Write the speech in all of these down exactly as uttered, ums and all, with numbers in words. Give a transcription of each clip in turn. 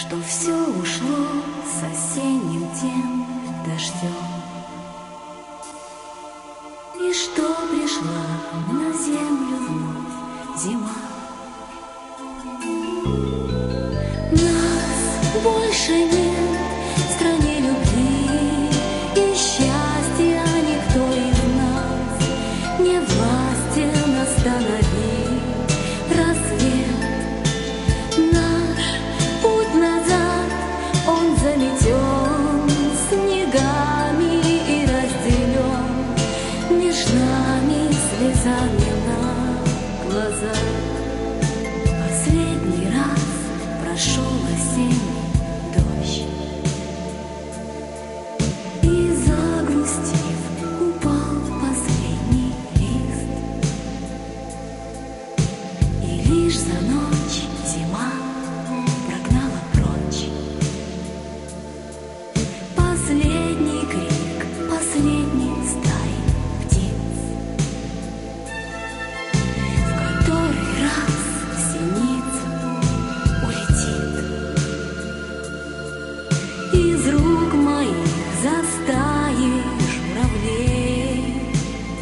что все ушло с осенним тем дождем, и что пришла на землю вновь зима. Нас больше нет в стране любви и счастья, никто из нас не властен остановить рассвет. Наш путь назад, он заметен снегами и разделен меж нами слезами на глазах. Последний раз прошел осенний дождь, и загрустив, упал последний лист, и лишь за ночь зима прогнала прочь последний крик последней стаи птиц, в который раз синица улетит. Из рук моих за стаей журавлей.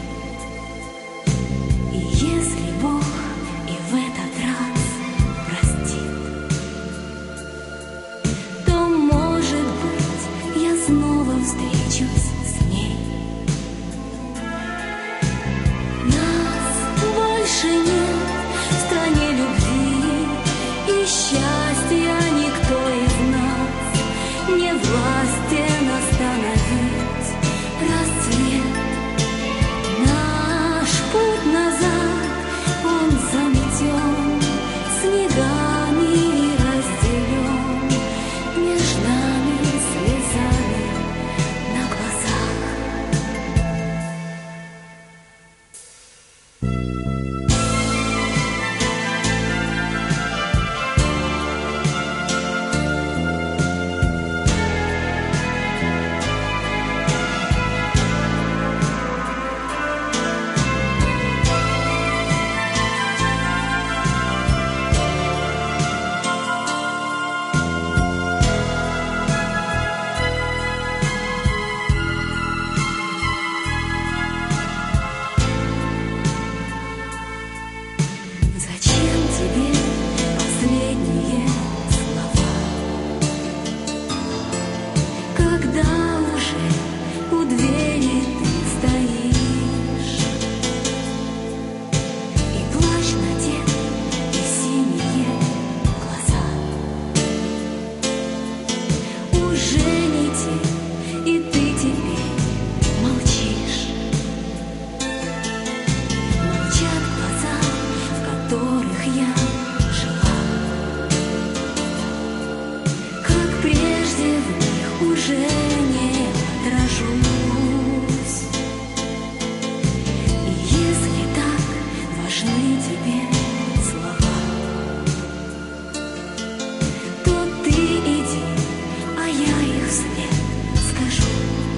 И если Бог и в этот раз простит, то, может быть, я снова встречусь с ней. Нас больше нет в стране любви и счастья, никто из нас не властен остановить расцвет. Наш путь назад, он заметен снегами и разделен меж нами слезами на глазах. Зачем тебе последние слова, когда уже у двери ты стоишь, и плащ надет, и синие глаза уже не те, и ты теперь молчишь. Молчат глаза, в которых я жила, как прежде в них уже не отражусь. И если так важны тебе слова, то ты иди, а я их вслед скажу.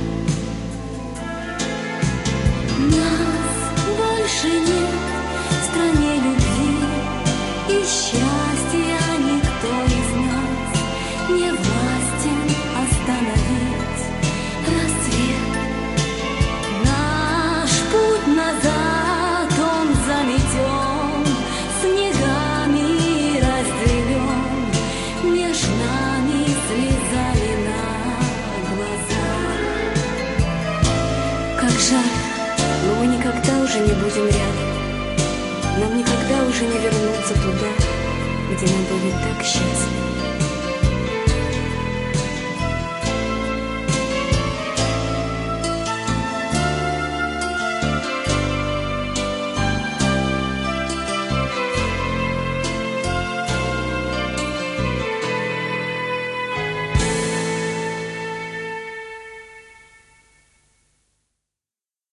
Нас больше нет в стране любви и счастья, никто из нас не властен остановить расцвет. Наш путь назад, он заметен снегами и разделен меж нами слезами на глазах. Как жаль, но мы никогда уже не будем рядом. Нам никогда уже не вернуться туда, где мы были так счастливы.